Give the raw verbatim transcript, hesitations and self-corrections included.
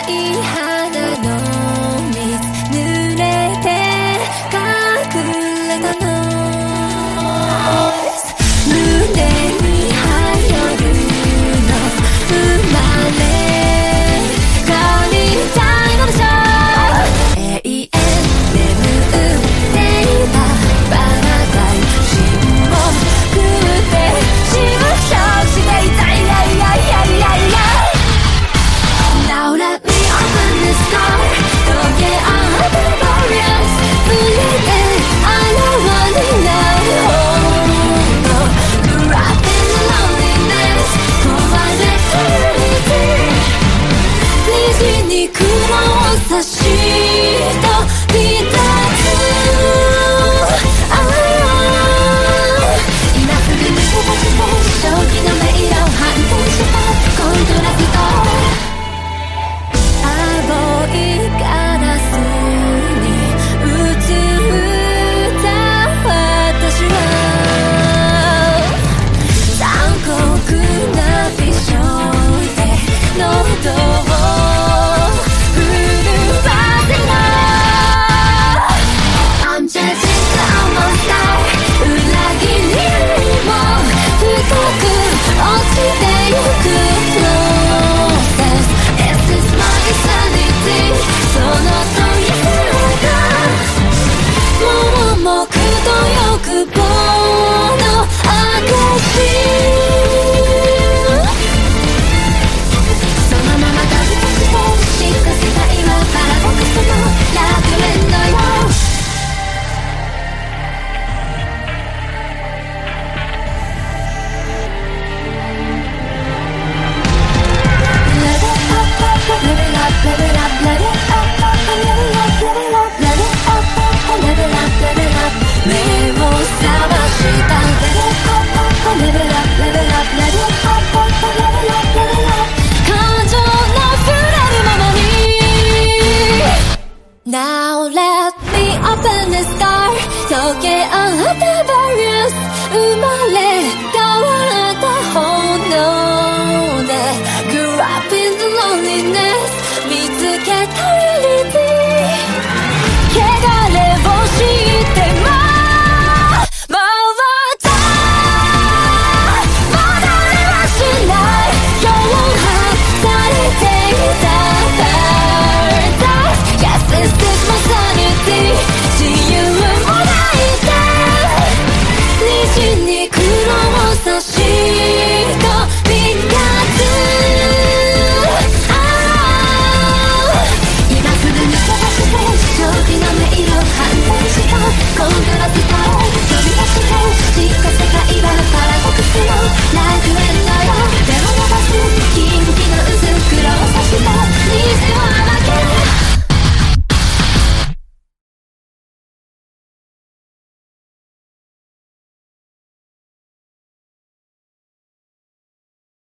い花の水濡れて隠れたの胸に入るの生まれ変わりたいのでしょう永遠眠っていたパラダイスも食ってしぶしゃしていたいやいやいやいやいや Now let me open this door Don't get out of the barriers 触れてあらわになるほど You're up in the loneliness 壊れたreality Please に雲を差し飛び立つ今すぐに形で正気の迷路を反転したコントラスト青いガラスに映った私は残酷な美少で喉を震わせな I'm judging the monster 裏切りも深く落ちてゆく Process Is this my insanity その問いが盲目と欲望の証そのまま飛び出して進化世界はパラドックスの楽園のよう Level up, level up, level up, level up, level up, level up, level up, level up 目を覚ました Level up, level up, level up, level up, level up, level up 感情の触れるままに Now let me open this door 溶け合った barriers 生まれ変わった炎で Grew up in the loneliness 見つけた